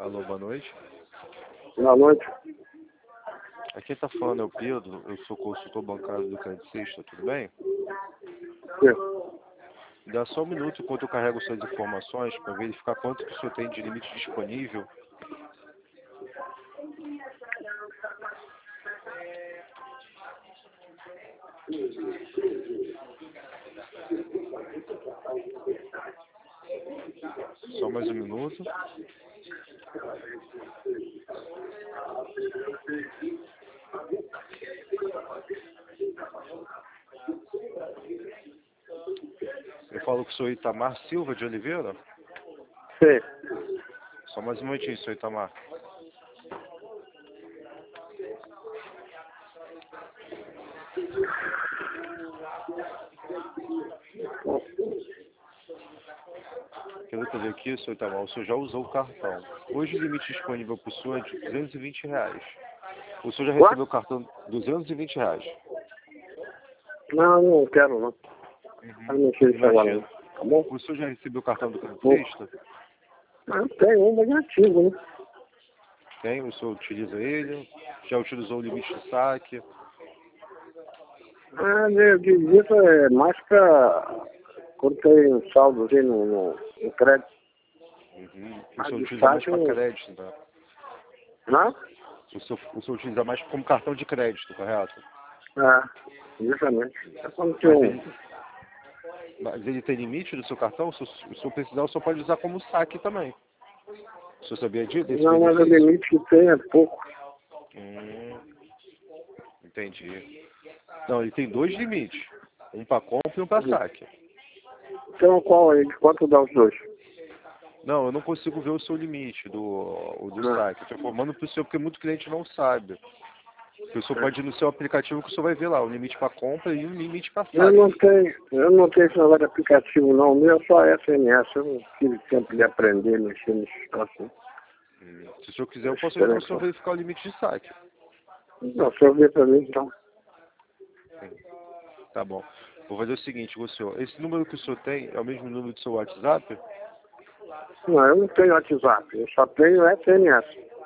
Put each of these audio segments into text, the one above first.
Alô, boa noite. Boa noite. Aqui tá falando é o Pedro, eu sou consultor bancário do Credit Suisse, tudo bem? Sim. Dá só um minuto enquanto eu carrego suas informações para verificar quanto que o senhor tem de limite disponível. Só mais um minuto. Eu falo com o senhor Itamar Silva de Oliveira? Sim. Só mais um momentinho, senhor Itamar. Pelo que eu vi aqui, senhor Itamar, o senhor já usou o cartão. Hoje o limite disponível para o senhor é de R$220. O senhor já recebeu o cartão R$220. Não quero não. Não sei se agora, tá bom? O senhor já recebeu o cartão do Credit Suisse? Tem um negativo, né? Tem, o senhor utiliza ele? Já utilizou o limite de saque? Eu digo é mais pra quando tem um saldozinho no crédito. O senhor utiliza mais para crédito, tá? Não? O senhor utiliza mais como cartão de crédito, correto? Justamente. É quando tem Mas ele tem limite do seu cartão? Se o senhor precisar, o senhor pode usar como saque também. O senhor sabia disso? Não, mas o limite que tem é pouco. Entendi. Não, ele tem dois limites. Um para compra e um para saque. Então qual aí? Quanto dá os dois? Não, eu não consigo ver o seu limite do saque. Estou informando para o senhor porque muito cliente não sabe. O senhor pode ir no seu aplicativo que o senhor vai ver lá o limite para compra e o limite para saque. Eu não tenho esse negócio de aplicativo não, o meu é só SMS, eu não tive tempo de aprender a mexer nesse troço. Se o senhor quiser, eu posso ajudar o senhor a verificar o limite de saque. Não, só ver para mim então. Tá bom. Vou fazer o seguinte, senhor. Esse número que o senhor tem é o mesmo número do seu WhatsApp? Não, eu não tenho WhatsApp, eu só tenho SMS.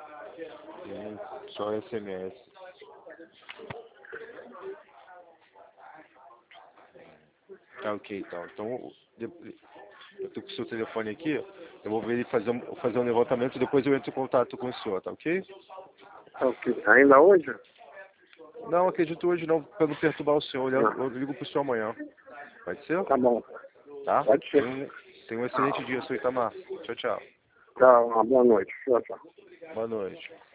Só SMS. Tá ok, então. Então, eu tô com o seu telefone aqui, eu vou ver ele fazer um levantamento e depois eu entro em contato com o senhor, tá ok? Ok. Ainda hoje? Não, acredito hoje não, para não perturbar o senhor. Eu ligo pro senhor amanhã. Pode ser? Tá bom. Tá? Pode ser. Tenha um excelente dia, senhor Itamar. Tchau, tchau. Tá, uma boa noite. Tchau, tchau. Boa noite.